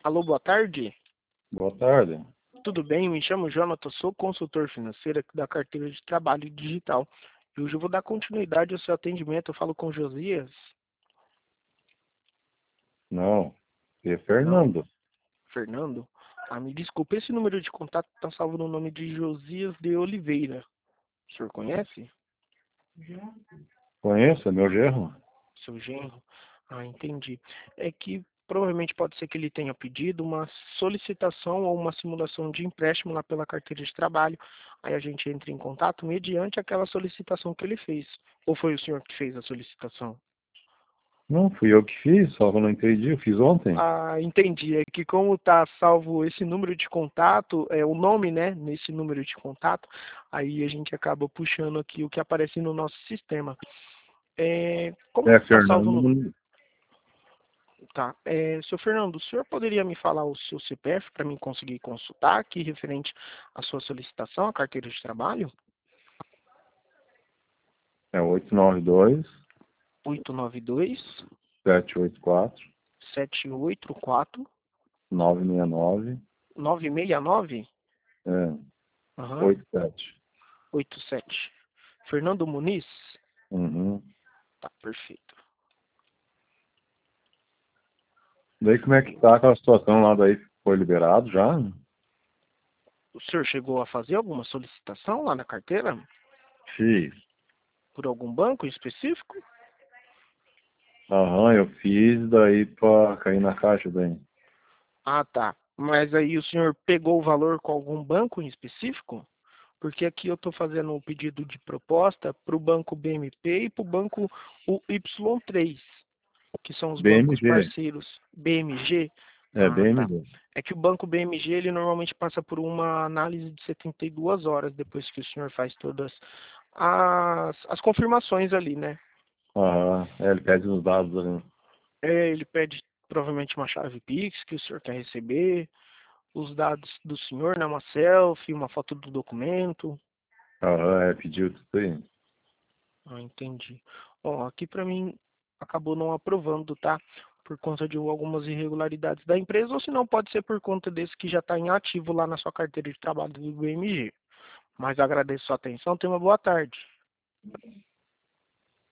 Alô, boa tarde. Boa tarde. Tudo bem? Me chamo Jonathan, sou consultor financeiro aqui da carteira de trabalho digital. E hoje eu vou dar continuidade ao seu atendimento. Eu falo com Josias. Não, é Não, Fernando. Fernando. Ah, me desculpe, esse número de contato está salvo no nome de Josias de Oliveira. O senhor conhece? Conheço, é meu genro? Seu genro? Ah, entendi. É que provavelmente pode ser que ele tenha pedido uma solicitação ou uma simulação de empréstimo lá pela carteira de trabalho. Aí a gente entra em contato mediante aquela solicitação que ele fez. Ou foi o senhor que fez a solicitação? Não, fui eu que fiz, só que eu não entendi, eu fiz ontem. Ah, entendi. É que como está salvo esse número de contato, o nome, né, nesse número de contato, aí a gente acaba puxando aqui o que aparece no nosso sistema. Como É, está salvo no... Fernando. Tá. Seu Fernando, o senhor poderia me falar o seu CPF para mim conseguir consultar aqui referente à sua solicitação, à carteira de trabalho? É 892 892 784 784 969 969 é, aham, 87. 87. Fernando Muniz? Uhum. Tá, perfeito. Daí como é que tá aquela situação lá daí? Foi liberado já? O senhor chegou a fazer alguma solicitação lá na carteira? Fiz. Por algum banco em específico? Aham, eu fiz daí pra cair na caixa daí. Ah, tá. Mas aí o senhor pegou o valor com algum banco em específico? Porque aqui eu estou fazendo um pedido de proposta para o banco BMP e para o banco Y3, que são os bancos BMG. parceiros. BMG? É, Ah, tá. BMG. É que o banco BMG ele normalmente passa por uma análise de 72 horas depois que o senhor faz todas as confirmações ali, né? Aham, ele pede os dados ali. Ele pede provavelmente uma chave Pix que o senhor quer receber, os dados do senhor, né? Uma selfie, uma foto do documento. Aham, pediu tudo aí. Ah, entendi. Ó, aqui para mim acabou não aprovando, tá? Por conta de algumas irregularidades da empresa, ou se não pode ser por conta desse que já está em ativo lá na sua carteira de trabalho do BMG. Mas agradeço a sua atenção, tenha uma boa tarde.